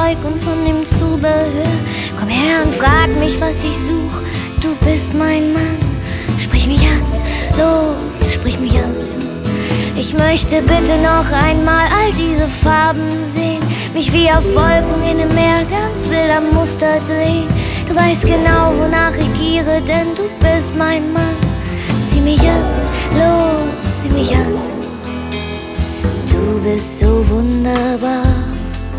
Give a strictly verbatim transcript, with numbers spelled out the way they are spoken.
Zeug und von dem Zubehör. Komm her und frag mich, was ich such. Du bist mein Mann. Sprich mich an, los, sprich mich an. Ich möchte bitte noch einmal all diese Farben sehen, mich wie auf Wolken in einem Meer ganz wild am Muster drehen. Du weißt genau, wonach ich giere, denn du bist mein Mann. Zieh mich an, los, zieh mich an. Du bist so